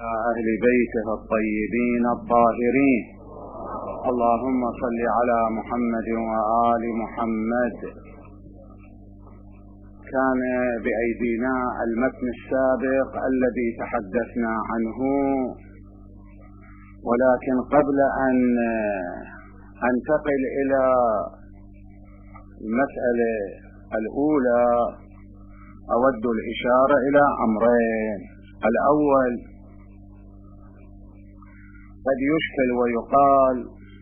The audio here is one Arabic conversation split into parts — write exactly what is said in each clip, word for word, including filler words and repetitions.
أهل بيته الطيبين الطاهرين. اللهم صل على محمد وآل محمد. كان بأيدينا المتن السابق الذي تحدثنا عنه، ولكن قبل أن أنتقل إلى المسألة الأولى أود الإشارة إلى أمرين. الأول، قد يشكل ويقال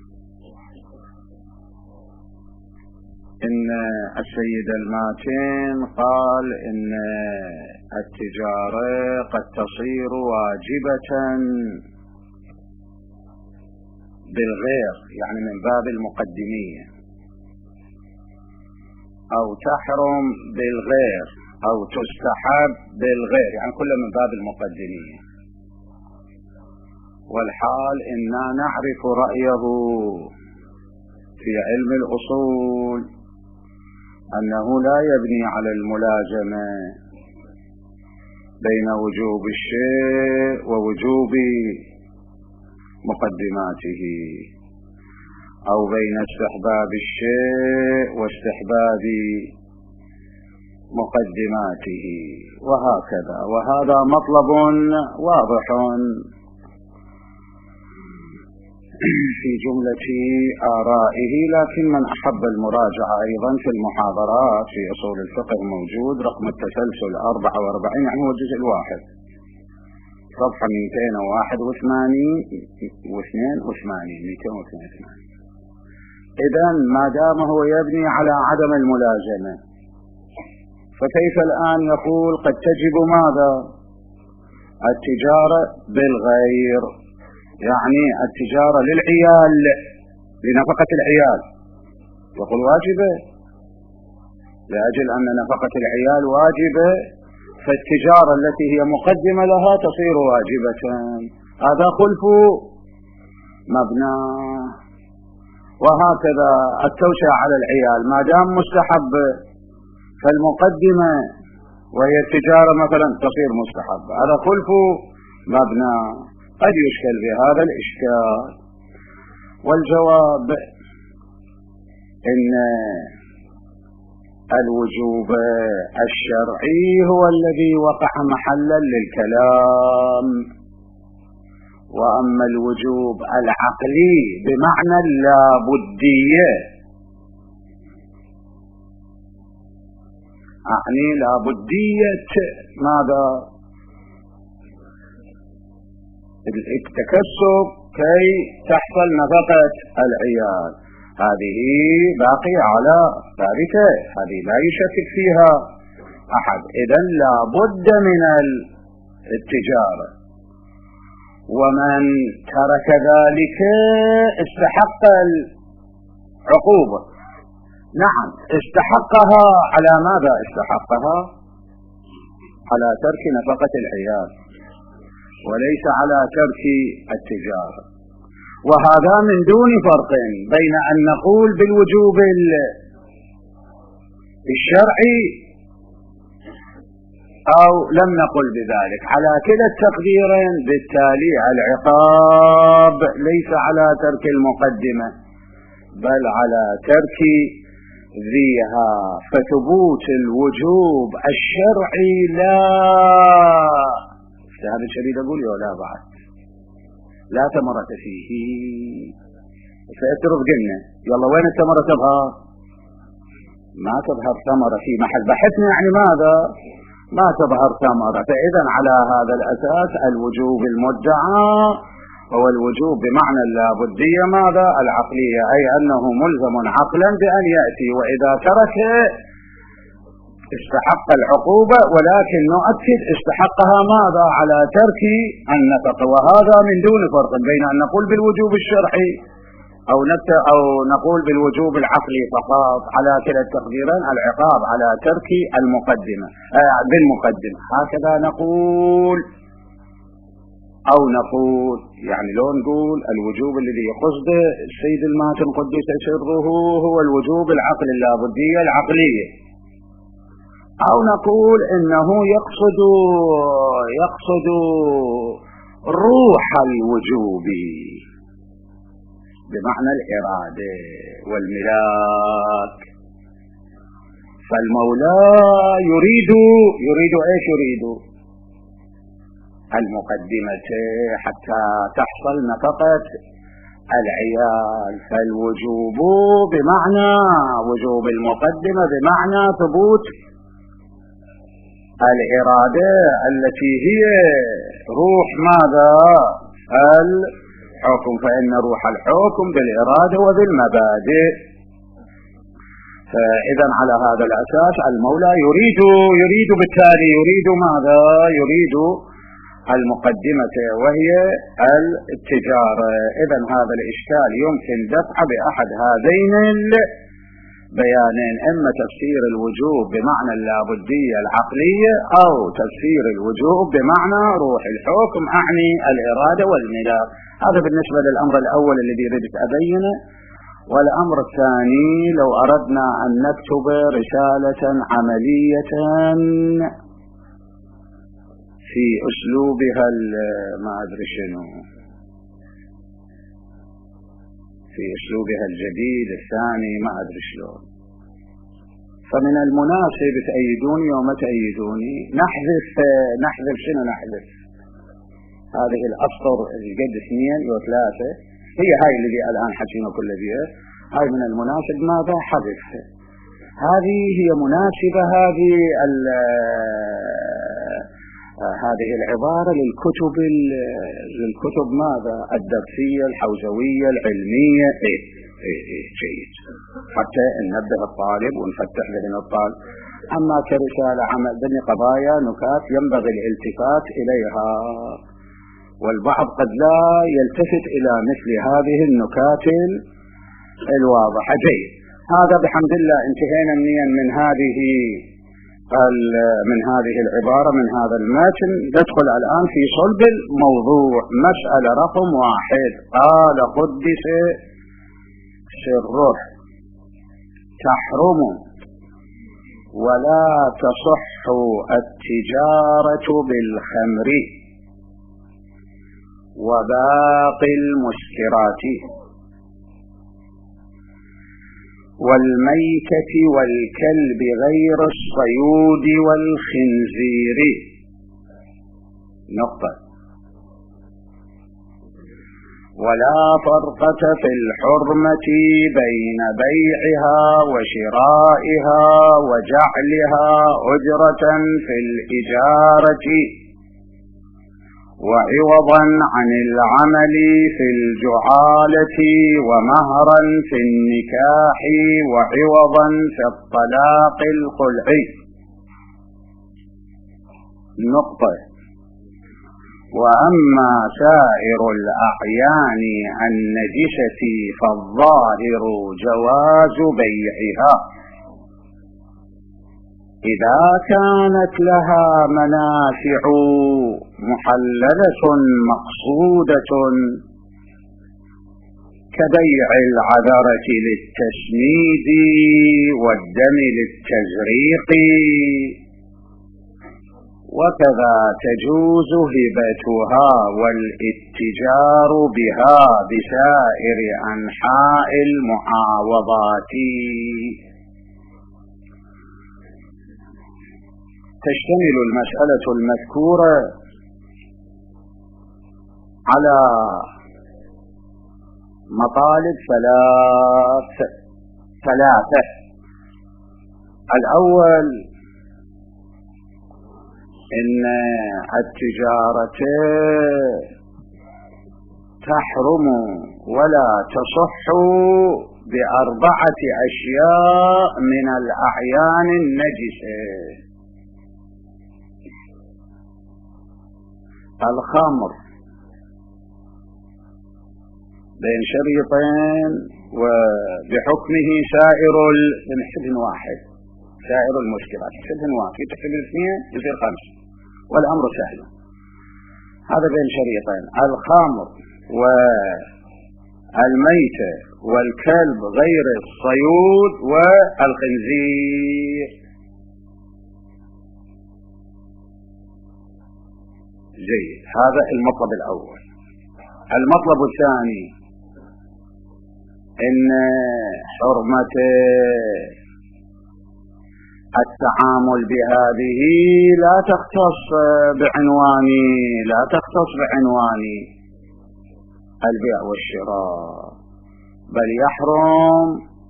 إن السيد الماتن قال إن التجارة قد تصير واجبة بالغير، يعني من باب المقدمية، أو تحرم بالغير أو تستحب بالغير، يعني كله من باب المقدمية. والحال إننا نعرف رأيه في علم الأصول أنه لا يبني على الملازمة بين وجوب الشيء ووجوب مقدماته، أو بين استحباب الشيء واستحباب مقدماته، وهكذا. وهذا مطلب واضح في جملة آرائه، لكن من أحب المراجعة أيضا في المحاضرات في أصول الفقه موجود، رقم التسلسل أربعة وأربعين، يعني هو الجزء الواحد، صفحة مئتين وواحد وثمانين واثنين وثمانين مئتين واثنين وثمانين. إذن ما دام هو يبني على عدم الملازمة، فكيف الآن يقول قد تجب ماذا؟ التجارة بالغير، يعني التجارة للعيال، لنفقة العيال، يقول واجبة لأجل أن نفقة العيال واجبة، فالتجارة التي هي مقدمة لها تصير واجبة. هذا خلف مبنى. وهكذا التوسعة على العيال ما دام مستحب، فالمقدمة وهي التجارة مثلا تصير مستحبة، هذا خلف مبنى. قد يشكل بهذا الإشكال، والجواب إن الوجوب الشرعي هو الذي وقع محلا للكلام، وأما الوجوب العقلي بمعنى اللابدية، أعني لابدية ماذا؟ التكسب كي تحصل نفقة العيال، هذه باقية على ذلك، هذه لا يشكك فيها أحد. إذن لا بد من التجارة، ومن ترك ذلك استحق العقوبة. نعم، استحقها على ماذا استحقها؟ على ترك نفقة العيال، وليس على ترك التجارة. وهذا من دون فرق بين أن نقول بالوجوب الشرعي أو لم نقل بذلك. على كلا التقديرين بالتالي العقاب ليس على ترك المقدمة بل على ترك ذيها، فثبوت الوجوب الشرعي لا هذا الشديد أقول ولا بعد لا ثمرة فيه. سأترف قلنا يلا وين الثمرة تظهر؟ ما تظهر ثمرة في محل بحثنا، يعني ماذا؟ ما تظهر ثمرة. فإذا على هذا الأساس الوجوب المدعى هو الوجوب بمعنى اللابدية ماذا؟ العقلية، أي أنه ملزم عقلا بأن يأتي، وإذا تركه استحق العقوبة، ولكن نؤكد استحقها ماذا؟ على ترك النفقة. وهذا من دون فرق بين أن نقول بالوجوب الشرعي أو أو نقول بالوجوب العقلي فقط. على كلا التقديرين العقاب على ترك المقدمة آه بالمقدمة، هكذا نقول. أو نقول يعني لو نقول الوجوب الذي يقصده السيد الماتن قدس سره هو الوجوب العقل اللابدية العقلية، أو نقول إنه يقصد يقصد روح الوجوب بمعنى الإرادة والملاك. فالمولى يريد يريد ايش يريد؟ المقدمة حتى تحصل نفقة العيال. فالوجوب بمعنى وجوب المقدمة بمعنى ثبوت الإرادة التي هي روح ماذا؟ الحكم. فإن روح الحكم بالإرادة وبالمبادئ. فإذا على هذا الأساس المولى يريد يريد بالتالي يريد ماذا؟ يريد المقدمة وهي التجارة. إذا هذا الإشكال يمكن دفعه بأحد هذين البيانين، إما تفسير الوجوب بمعنى اللابدية العقلية أو تفسير الوجوب بمعنى روح الحكم أعني الإرادة والملاك. هذا بالنسبة للأمر الأول الذي ردت أبينه. والأمر الثاني لو أردنا أن نكتب رسالة عملية في أسلوبها ما أدري شنو، في أسلوبها الجديد الثاني ما أدري شلون، فمن المناسب تأيدوني وما تأيدوني نحذف نحذف شنو نحذف هذه الأسطر الجد اثنين وثلاثة، هي هاي اللي الآن حكينا كل بيها، هاي من المناسب ماذا حذف. هذه هي مناسبة هذه هذه العبارة للكتب للكتب ماذا الدرسية الحوزوية العلمية. إيه إيه إيه جيد، حتى ننبه الطالب ونفتح ذهن الطالب. أما كرسالة عمل ذني قضايا نكات ينبغي الالتفات إليها، والبعض قد لا يلتفت إلى مثل هذه النكات الواضحة. جيد، هذا بحمد الله انتهينا من هذه من هذه العبارة من هذا المتن. ندخل الآن في صلب الموضوع. مسألة رقم واحد، قال قدس سره تحرم ولا تصح التجارة بالخمر وباقي المسكرات والميتة والكلب غير الصيود والخنزير. نقطة. ولا فرقة في الحرمة بين بيعها وشرائها وجعلها أجرة في الإجارة وعوضا عن العمل في الجعالة ومهرا في النكاح وعوضا في الطلاق الخلعي. نقطة. وأما سائر الأعيان النجسة فالظاهر جواز بيعها إذا كانت لها منافع محللة مقصودة كبيع العذرة للتسميد والدم للتزريق، وكذا تجوز هبتها والاتجار بها بسائر أنحاء المعاوضات. تشتمل المسألة المذكورة على مطالب ثلاث ثلاثة. الأول إن التجارة تحرم ولا تصح بأربعة أشياء من الأعيان النجسة: الخمر بين شريطين وبحكمه سائر الحبن واحد، سائر المشكلات حبن واحد، تحسب الاثنين يصير خمس والأمر سهل. هذا بين شريطين: الخمر والميتة والكلب غير الصيود والخنزير. جيد. هذا المطلب الأول. المطلب الثاني إن حرمة التعامل بهذه لا تختص بعنوان لا تختص بعنوان البيع والشراء، بل يحرم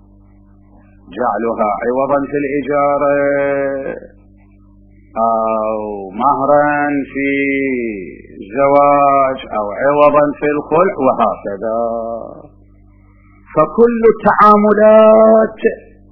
جعلها عوضا في الإجارة أو مهرا في الزواج أو عوضا في الخلع وهكذا. فكل التعاملات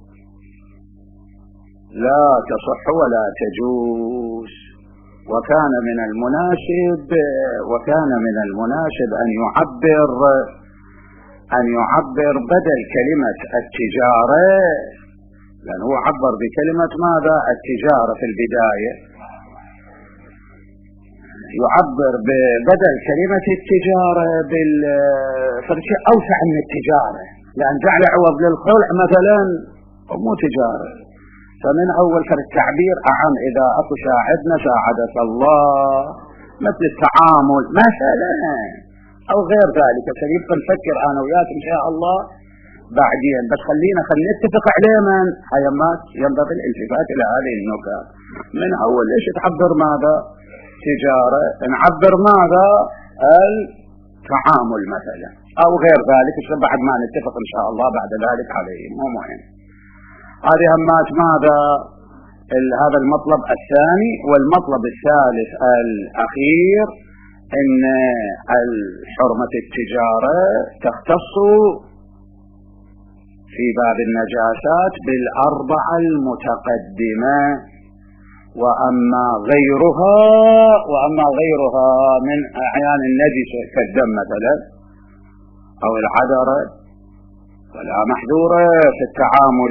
لا تصح ولا تجوز. وكان من المناسب وكان من المناسب أن يعبر أن يعبر بدل كلمة التجارة، لأنه عبر بكلمة ماذا؟ التجارة في البداية، يعبر بدل كلمة التجارة بالفرشة أوسع من التجارة، لأن جعل عوض للخلع مثلا مو تجارة، فمن أول فالتعبير أعم. إذا أكو ساعدنا ساعدك الله، مثل التعامل مثلا أو غير ذلك. سيبقى نفكر أنا وياك إن شاء الله بعدين، بس خلينا خلينا نتفق عليه. من هيمات ينبغي الالتفات إلى هذه النكات من أول. ليش تعبر ماذا؟ تجارة، نعبر ماذا؟ التعامل مثلا أو غير ذلك، بعد ما نتفق إن شاء الله بعد ذلك عليه، مو مهم. هذه همات ماذا؟ هذا المطلب الثاني. والمطلب الثالث الأخير إن حرمة التجارة تختص في باب النجاسات بالأربعة المتقدمة، وأما غيرها وأما غيرها من أعيان النجسة كالدم مثلا أو العذرة فلا محذورة في التعامل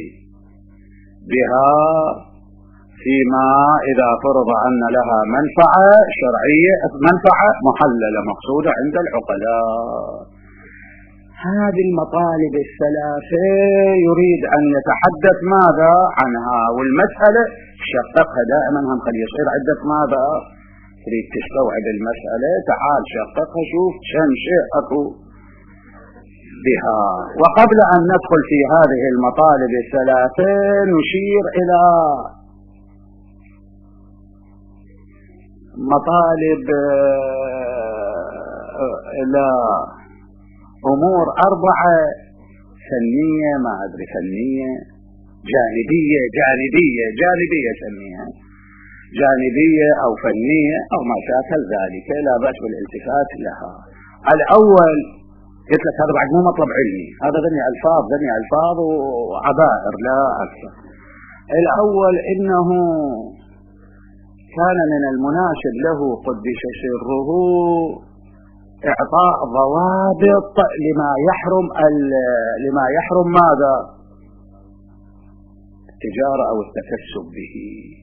بها، فيما إذا فرض أن لها منفعة شرعية، منفعة محللة مقصودة عند العقلاء. هذه المطالب الثلاثة يريد أن يتحدث ماذا عنها، والمسألة شققها دائما. هم خلي يصير عدة ماذا تريد تستوعب المسألة، تعال شققها، شوف كم شيء أكو بها. وقبل أن ندخل في هذه المطالب الثلاثة نشير إلى مطالب إلى أمور أربعة فنية، ما أدري فنية جانبية جانبية جانبية سميها جانبية أو فنية أو ما شاكل ذلك، لا بأس بالالتفات لها. الأول قلت لك هذا بعد مو مطلب علمي، هذا ذني ألفاظ ذني ألفاظ وعبائر لا أكثر. الأول إنه كان من المناسب له قدس سره إعطاء ضوابط لما يحرم لما يحرم ماذا؟ التجارة أو التكسب به،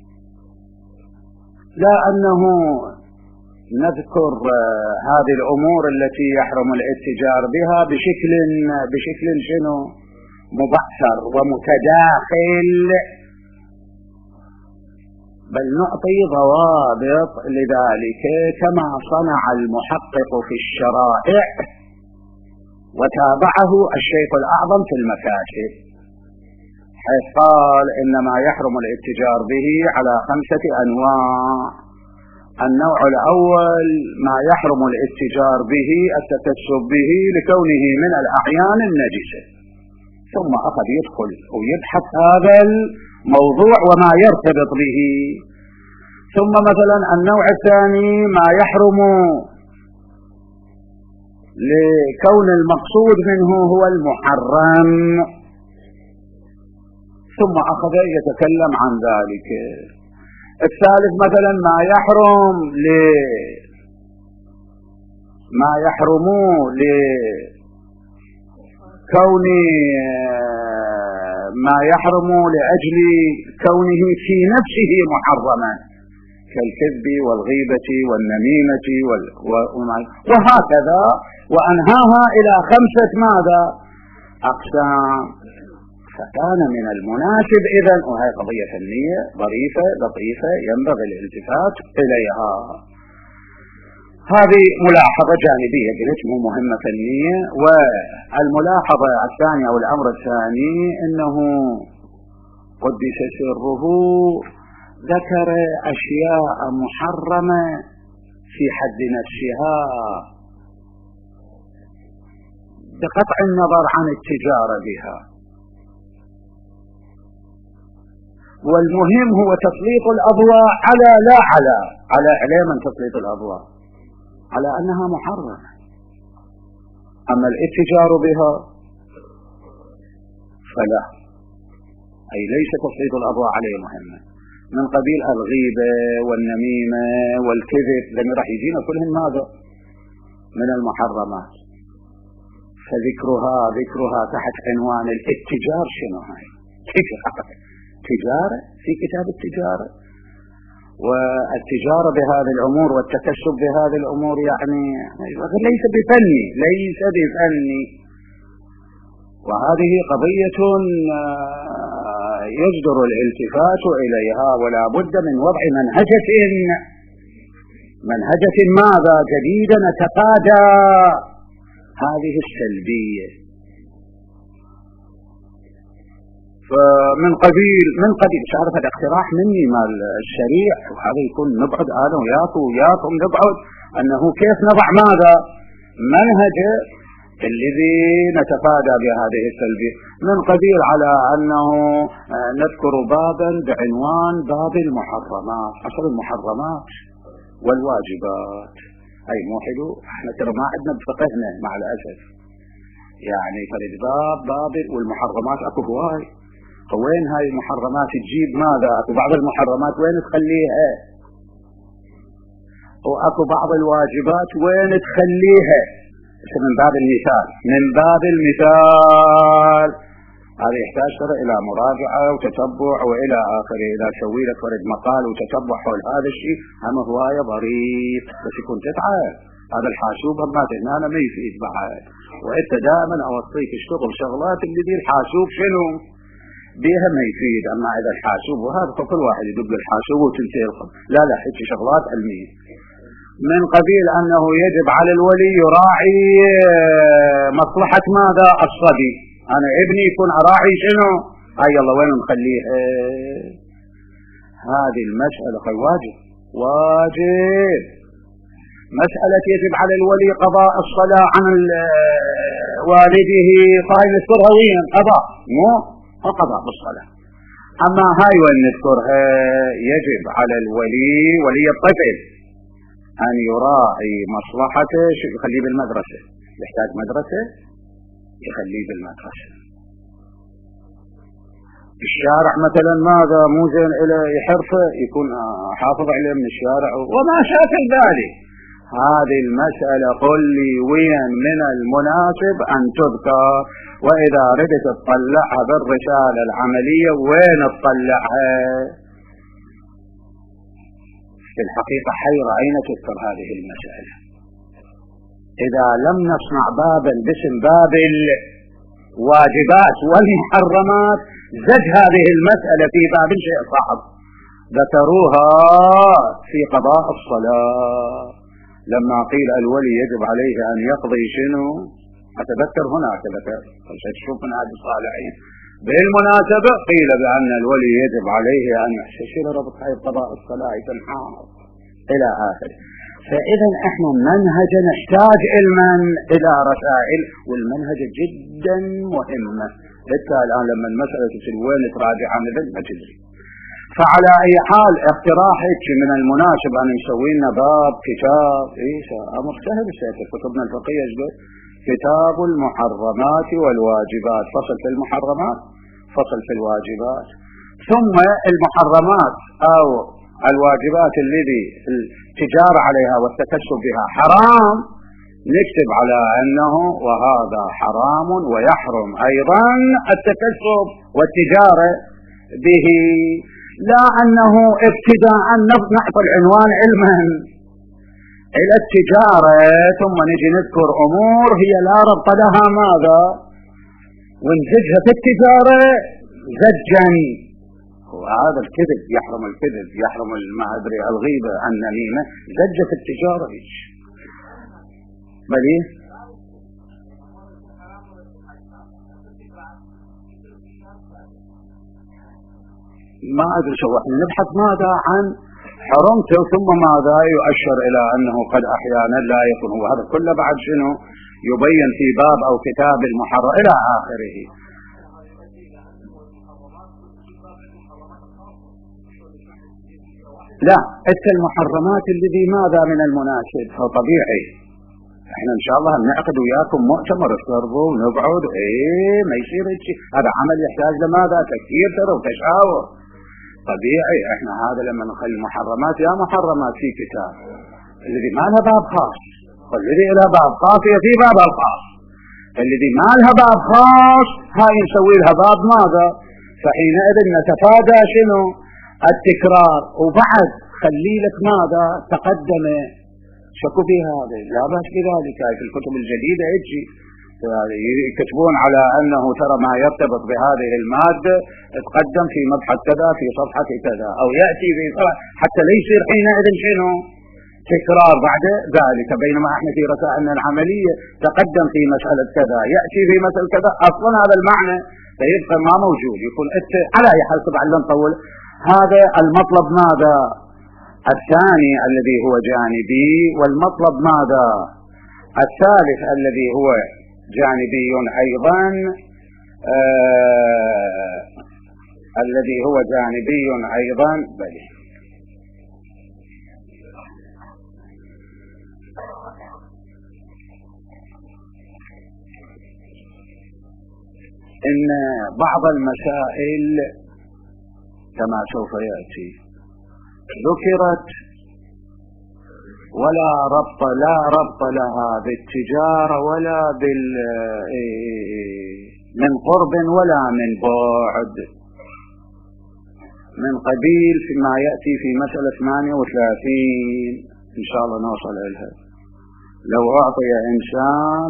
لا أنه نذكر هذه الأمور التي يحرم الاتجار بها بشكل بشكل شنو مبعثر ومتداخل، بل نعطي ضوابط لذلك كما صنع المحقق في الشرائع وتابعه الشيخ الأعظم في المكاتب، حيث قال إنما يحرم الاتجار به على خمسة أنواع. النوع الأول ما يحرم الاتجار به التكسب به لكونه من الأعيان النجسة، ثم أخذ يدخل ويبحث هذا الموضوع وما يرتبط به. ثم مثلا النوع الثاني ما يحرم لكون المقصود منه هو المحرم، ثم أخذ يتكلم عن ذلك. الثالث مثلا ما يحرم ل ما يحرم لكون ما يحرم لأجل كونه في نفسه محرما كالكذب والغيبة والنميمة وال... وهكذا، وأنهاها إلى خمسة ماذا أقسام. فكان من المناسب إذن، وهي قضية فنية ظريفة لطيفة ينبغي الالتفات إليها، هذه ملاحظة جانبية قلت مو مهمة فنية. والملاحظة الثانية أو الأمر الثاني أنه قدس سره ذكر أشياء محرمة في حد نفسها بقطع النظر عن التجارة بها، والمهم هو تسليط الأضواء على لا على على على من تسليط الأضواء على أنها محرمة. أما الاتجار بها فلا، أي ليس تسليط الأضواء عليه مهمة، من قبيل الغيبة والنميمة والكذب لم راح يجينا كلهم ماذا من المحرمات. فذكرها ذكرها تحت عنوان الاتجار. شنو هاي تجارة في كتاب التجارة، والتجارة بهذه الأمور والتكسب بهذه الأمور يعني ليس بفني ليس بفني وهذه قضية يجدر الالتفات إليها، ولا بد من وضع منهجة منهجة ماذا جديدة نتقاضى هذه السلبية. فمن قبيل من قبيل مش عارف هذا اقتراح مني مال الشريع، وهذا يكون نبعد انا وياكم وياكم نبعد انه كيف نضع ماذا منهج الذي نتفادى بهذه السلبية، من قبيل على انه نذكر بابا بعنوان باب المحرمات، عشر المحرمات والواجبات. اي موحدو احنا ترى ما عندنا بفقهنا مع الاسف، يعني فرد باب باب والمحرمات اكو هواي. وين هاي المحرمات تجيب ماذا؟ اكو بعض المحرمات وين تخليها، واكو بعض الواجبات وين تخليها. من باب المثال من باب المثال هذا يحتاج ترى الى مراجعه وتتبع والى اخره. اذا تسوي لك فرد مقال وتتبع حول هذا الشيء هم هوايه ظريف، بس يكون تتعب. هذا الحاسوب ما هنا ما يفيد بعد. وانت دائما اوصيك اشتغل شغلات اللي دي الحاسوب شنو بيها ما يفيد. اما اذا الحاسوب وهذا فكل واحد يدق الحاسوب وتنتهي الخط، لا لا هيك شغلات علميه. من قبيل انه يجب على الولي يراعي مصلحه ماذا الصبي. انا ابني يكون اراعي شنو هاي الله وين نخليه. هذه المساله واجب واجب. مساله يجب على الولي قضاء الصلاه عن والده فهي نذكرها وين قضاء مو قضاء بالصلاه. اما هاي وين نذكرها يجب على الولي ولي الطفل ان يراعي مصلحته. يخليه بالمدرسه، يحتاج مدرسه يخليه بالمدرسه. الشارع مثلا ماذا مو زين الى يحرفه يكون حافظ عليه من الشارع وما شاكل ذلك. هذه المسألة قل لي وين من المناسب أن تذكر، وإذا ردت تطلعها بالرسالة العملية وين تطلعها. في الحقيقة حيرة أين تذكر هذه المسألة. إذا لم نصنع بابا باسم باب الواجبات والمحرمات زج هذه المسألة في باب شيء صعب. ذكروها في قضاء الصلاة لما قيل الولي يجب عليه أن يقضي شنو. أتذكر هناك ذكر تشوف من هذه الصالحين بالمناسبة قيل بأن الولي يجب عليه أن يحتشر ربط قضاء الصلاة تنحاض إلى آخره. فإذا احنا منهج نحتاج علما إلى رسائل، والمنهج جدا مهمة. حتى الآن لما المسألة تصير وين تراجع عن ذلك ما تدري. فعلى أي حال اقتراحك من المناسب أن نسوي لنا باب كتاب إيش أمر سهل في كتبنا الفقهية جدد كتاب المحرمات والواجبات، فصل في المحرمات فصل في الواجبات، ثم المحرمات أو الواجبات الذي التجارة عليها والتكسب بها حرام نكتب على أنه وهذا حرام ويحرم أيضا التكسب والتجارة به، لا أنه ابتداء نعطي العنوان علما إلى التجارة ثم نجي نذكر أمور هي لا ربط لها ماذا ونزجها في التجارة زجا. وهذا الكذب يحرم، الكذب يحرم ما أدري الغيبة النميمة زجة في التجارة. بل ما أدري شو احنا نبحث ماذا عن حرمته ثم ماذا يؤشر إلى أنه قد أحيانا لا يكون هو هذا كله بعد شنو يبين في باب أو كتاب المحرم إلى آخره. لا أنت المحرمات الذي ماذا من المناسب فطبيعي احنا ان شاء الله نعقد وياكم مؤتمر افترضوا ونقعد ايه ما يصير شيء هذا عمل يحتاج لماذا تفكير ترى وتشاور طبيعي. احنا هذا لما نخلي المحرمات يا محرمات في كتاب الذي ما لها باب خاص والذي لها باب خاص هي في باب الخاص الذي ما لها باب خاص هاي نسوي لها باب ماذا فحينئذ نتفادى شنو التكرار. وبعد خلي لك ماذا تقدم شكوا في هذا لا بأس بذلك في الكتب الجديدة يجي يكتبون على أنه ترى ما يرتبط بهذه المادة تقدم في مبحث كذا في صفحة كذا أو يأتي في صفحة حتى لا يصير حينئذ شنو تكرار بعد ذلك. بينما احنا في رسائلنا العملية تقدم في مسألة كذا يأتي في مسألة كذا أصلا هذا المعنى فيبقى ما موجود يكون على أي حال طبعا لا نطول. هذا المطلب ماذا الثاني الذي هو جانبي. والمطلب ماذا الثالث الذي هو جانبي أيضا آه الذي هو جانبي أيضا بل إن بعض المسائل كما سوف يأتي ذكرت ولا ربط لا ربط لها بالتجارة ولا بال من قرب ولا من بعد من قبيل فيما يأتي في مسألة ثمانية وثلاثين إن شاء الله نوصل إليها. لو أعطي إنسان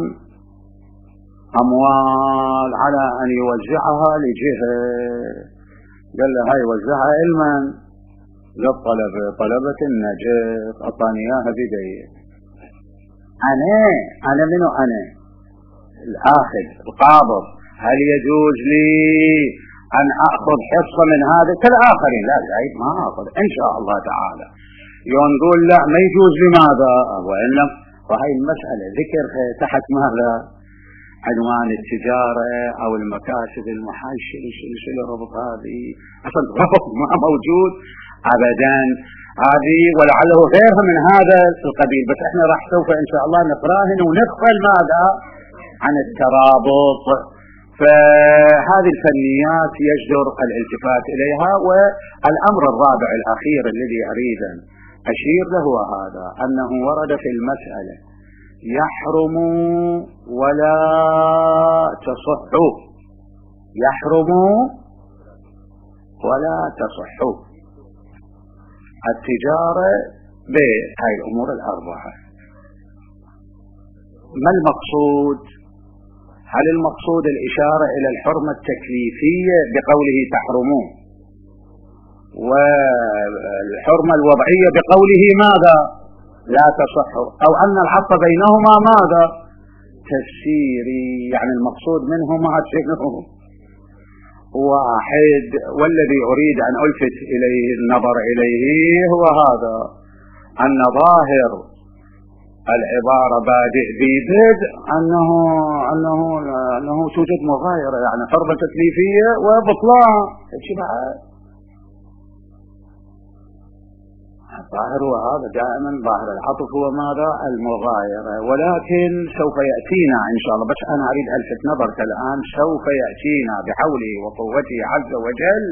أموال على أن يوزعها لجهة قال له هاي وزعها علما للطلبة طلبة النجف أعطاني إياها بدي أنا أنا منو أنا الآخذ القابض هل يجوز لي أن أخذ حصة من هذا كالآخرين؟ لا لا ما أخذ إن شاء الله تعالى. يوم نقول لا ما يجوز لماذا وإلا وهي المسألة ذكر تحت ماذا عنوان التجارة أو المكاسب المحاشرة شنو شنو ربط هذه أصلا ربط ما موجود أبدا هذه ولعله غيرها من هذا القبيل. بس احنا راح سوف إن شاء الله نقراهن ونغفل ماذا عن الترابط. فهذه الفنيات يجدر الالتفات إليها. والأمر الرابع الأخير الذي أريد أن أشير له هذا أنه ورد في المسألة يحرم ولا تصح يحرم ولا تصح التجارة بهذه الأمور الأربعة. ما المقصود؟ هل المقصود الإشارة إلى الحرمة التكليفية بقوله تحرمون والحرمة الوضعية بقوله ماذا لا تصح أو أن العطف بينهما ماذا تفسيري يعني المقصود منهما شنو واحد. والذي أريد أن ألفت إليه النظر إليه هو هذا أن ظاهر العبارة بادئ ببدء أنه أنه أنه توجد مغايرة يعني حرمة تكليفية وبطلان شيء بعد الظاهر هو هذا دائما ظاهر العطف هو ماذا المغايرة. ولكن سوف يأتينا إن شاء الله بس أنا أريد ألفت نظرك الآن سوف يأتينا بحوله وقوته عز وجل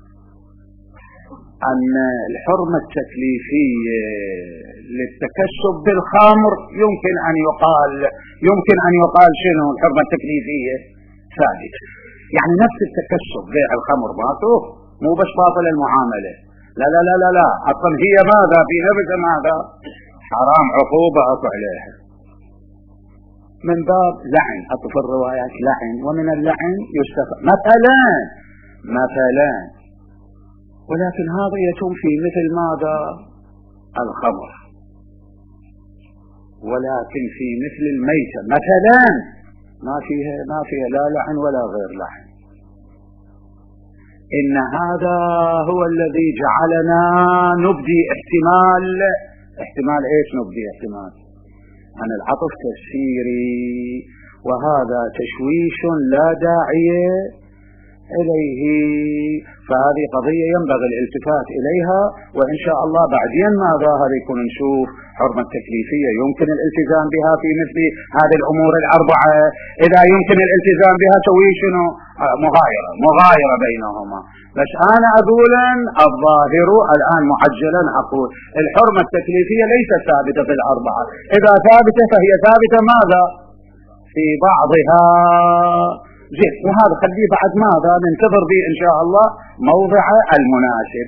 أن الحرمة التكليفية للتكسب بالخمر يمكن أن يقال يمكن أن يقال شنو الحرمة التكليفية ثابتة يعني نفس التكسب بيع الخمر باطل مو بس باطل المعاملة لا لا لا لا لا أصلا هي ماذا في نفسها ماذا حرام عقوبة أطع عليها من باب لعن أطف الروايات لعن ومن اللعن يستفاد مثلا مثلا ولكن هذا يتم في مثل ماذا الخمر ولكن في مثل الميتة مثلا ما فيها ما فيها لا لعن ولا غير لعن. إن هذا هو الذي جعلنا نبدي احتمال احتمال ايش نبدي احتمال عن العطف تفسيري، وهذا تشويش لا داعي إليه. فهذه قضية ينبغي الالتفات إليها، وإن شاء الله بعدين ما ظاهر يكون نشوف حرمة تكليفية يمكن الالتزام بها في مثل هذه الأمور الأربعة. إذا يمكن الالتزام بها سوي شنو مغايرة مغايرة بينهما. بس أنا أقول الظاهر الآن معجلا أقول الحرمة التكليفية ليست ثابتة في الأربعة، إذا ثابتة فهي ثابتة ماذا في بعضها زين، وهذا خليه بعد ماذا ننتظر به إن شاء الله موضع المناسب.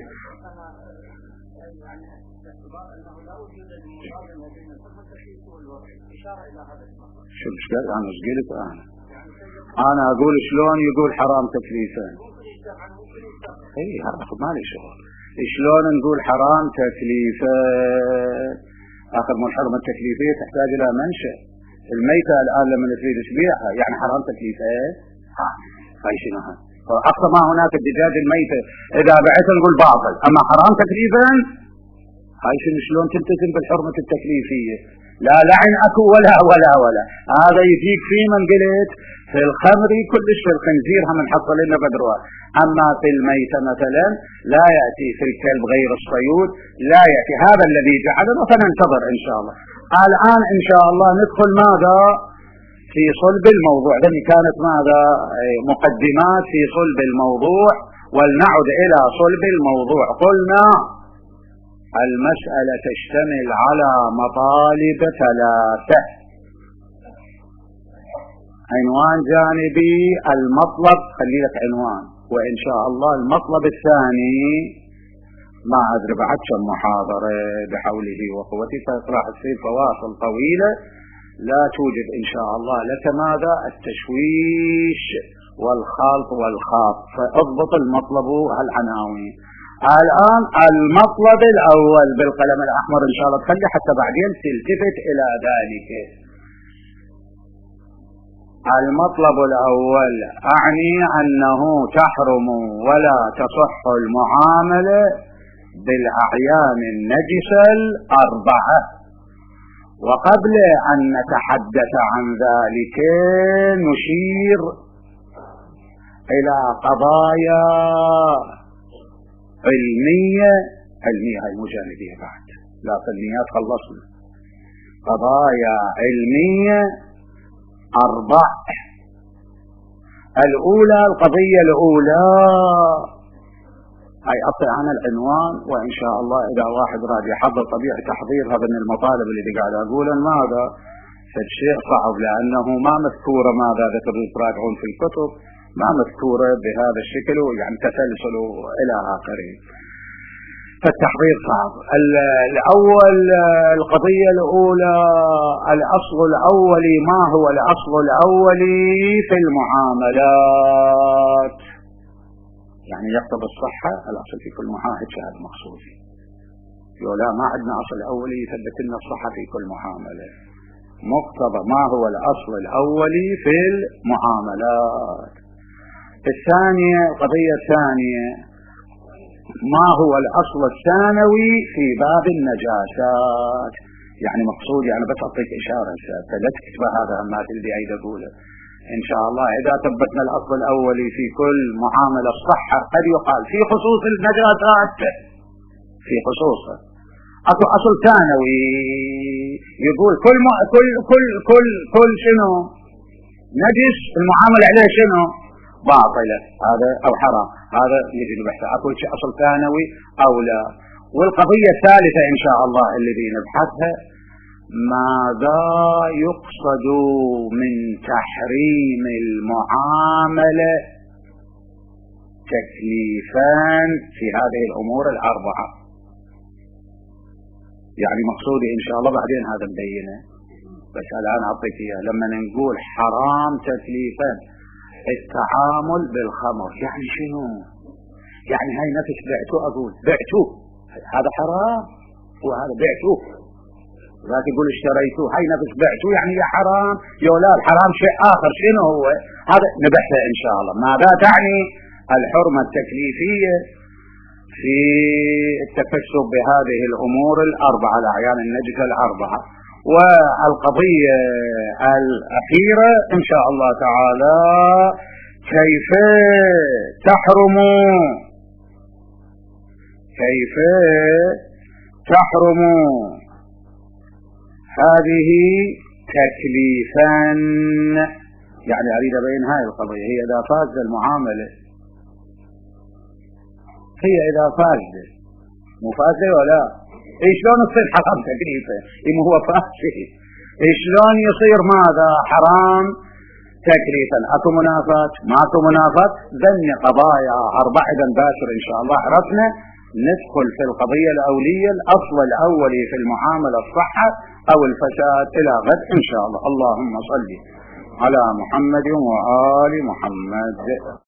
شو المشكلة أنا ايش قلت أنا؟ أنا أقول شلون يقول حرام تكليفا؟ إيه هذا ما لي شغل. شلون نقول حرام تكليفا؟ آخر من الحرمة التكليفية تحتاج إلى منشأ. الميتة الآن لما تريد تبيعها يعني حرام تكليفا؟ ها هاي شنو هذا؟ أقصى ما هناك الدجاج الميتة إذا بعت نقول باطل، أما حرام تكليفا هاي شنو شلون تلتزم بالحرمة التكليفية؟ لا لعن أكو ولا ولا ولا. هذا يجيك في من قلت في الخمر كلش، في الخنزير هم نحصل لنا بدروها، أما في الميتة مثلا لا يأتي، في الكلب غير الصيود لا يأتي. هذا الذي جعلنا فننتظر إن شاء الله. الآن إن شاء الله ندخل ماذا في صلب الموضوع، لأن كانت ماذا مقدمات في صلب الموضوع، ولنعد إلى صلب الموضوع. قلنا المسألة تشتمل على مطالب ثلاثة. عنوان جانبي المطلب، خلي لك عنوان، وإن شاء الله المطلب الثاني ما أدري بعد كم محاضرة بحوله وقوته، فراح تصير فواصل طويلة لا توجد إن شاء الله لك ماذا التشويش والخلط والخاط، فاضبط المطلب هالعناوين. الآن المطلب الأول بالقلم الأحمر إن شاء الله تخلي حتى بعدين تلتفت إلى ذلك. المطلب الأول أعني أنه تحرم ولا تصح المعاملة بالأعيان النجسة الأربعة. وقبل أن نتحدث عن ذلك نشير إلى قضايا علمية علمية هاي مو جانبية بعد، لا فنيات خلصنا. قضايا علمية أربع. الأولى القضية الأولى هاي أطلع عن العنوان، وإن شاء الله إذا واحد راد يحضر طبيعة تحضيرها من المطالب اللي قاعد أقول ماذا فالشيء صعب، لأنه ما مذكورة ماذا ذكر تراجعون في الكتب، ما مذكورة بهذا الشكل يعني تسلسل إلى آخره، فالتحضير صعب. الأول القضية الأولى الأصل الأولي. ما هو الأصل الأولي في المعاملات؟ يعني يقتضي الصحة الأصل في كل معاهد هذا مقصودي. لا ما عندنا أصل أولي يثبت لنا الصحة في كل معاملة. مقتضى ما هو الأصل الأولي في المعاملات. الثانية القضية الثانية ما هو الأصل الثانوي في باب النجاسات. يعني مقصود يعني بس أعطيك إشارة لا تكتب هذا ما تلدي أيد أقوله إن شاء الله. إذا ثبتنا الأصل الأولي في كل معاملة الصحة قد يقال في خصوص النجاسات، في خصوصه أكو أصل ثانوي يقول كل م... كل كل كل كل شنو نجس المعاملة عليه شنو باطلة هذا أو حرام، هذا يجي نبحثه. أكو شيء أصل ثانوي أو لا. والقضية الثالثة إن شاء الله اللي نبحثها ماذا يقصد من تحريم المعاملة تكليفان في هذه الأمور الأربعة. يعني مقصودي إن شاء الله بعدين هذا مبينه، بس الآن أعطيك إياه. لما نقول حرام تكليفان التعامل بالخمر يعني شنو؟ يعني هاي نفس بعتو، أقول بعتو هذا حرام وهذا بعتو، ذاك يقول اشتريتوه، هاي نفس بعتوه يعني يا حرام، يا لا الحرام شيء آخر. شنو هو هذا؟ نبحثه إن شاء الله. ماذا تعني الحرمة التكليفية في التكسب بهذه الأمور الأربعة، الأعيان النجسة الأربعة. والقضية الأخيرة إن شاء الله تعالى كيف تحرم كيف تحرم هذه تكليفا. يعني أريد أبين هاي القضية، هي إذا فاز المعاملة، هي إذا فاز مو فاز ولا إيش لون تصير حرام تكليفا؟ إما هو فاز إيش لون يصير ماذا حرام تكليفا؟ أكو منافات ما أكو منافات، ذني قضايا أربعة باشر إن شاء الله عرفنا. ندخل في القضية الأولية، الأصل الأولي في المعاملة الصحة أو الفساد إلى غد إن شاء الله. اللهم صل على محمد وآل محمد.